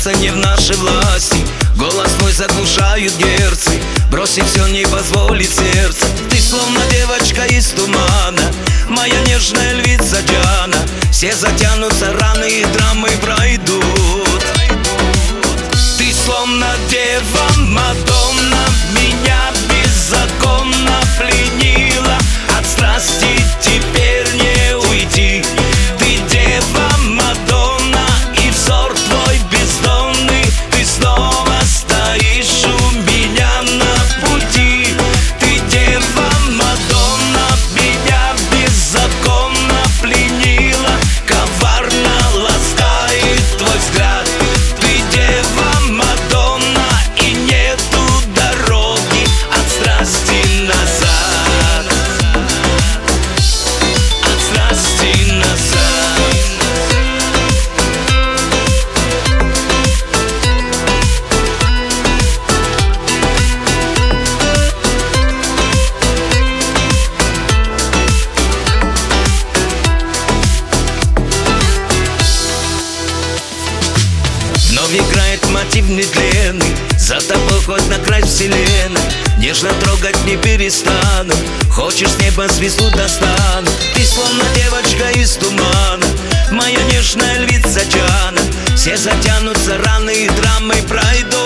Остановиться не в нашей власти. Голос твой заглушают герцы. Бросить все не позволит сердце. Ты словно девочка из тумана, моя нежная львица Диана. Все затянутся, раны и драмы пройдут. Ты словно дева Мадонна, меня беззаконно пленила. От страсти теперь не уйти. Ты дева Мадонна, и взор твой бездонный. Ты снова стоишь у меня на пути. Ты дева Мадонна, меня беззаконно пленила. Коварно ласкает твой взгляд. Ты дева Мадонна, и нету дороги от страсти назад. От страсти назад. Вновь играет мотив нетленный, за тобой хоть на край вселенной. Нежно трогать не перестану, хочешь с неба звезду достану. Ты словно девочка из тумана, моя нежная львица Диана. Все затянутся, раны и драмы пройдут.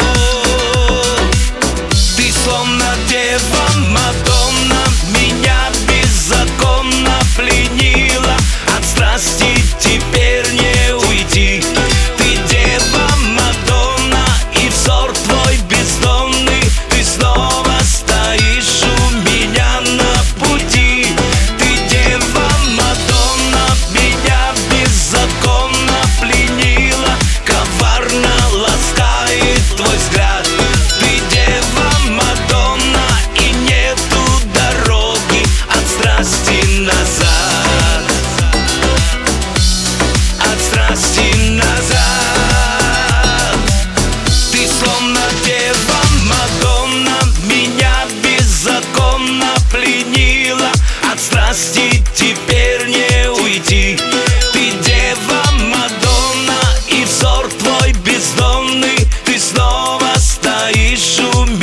Ты словно дева Мадонна, меня беззаконно пленила. От страсти теперь не уйти. Ты дева Мадонна, и взор твой бездонный. Ты снова стоишь у меня на пути. Ты дева Мадонна, меня беззаконно пленила. Коварно ласкает твой взгляд. Ты дева Мадонна, и нету дороги от страсти назад. От страсти назад. Ты словно дева Мадонна, меня беззаконно пленила. От страсти теперь не уйти. Ты дева Мадонна, и взор твой бездонный. Ты снова стоишь у меня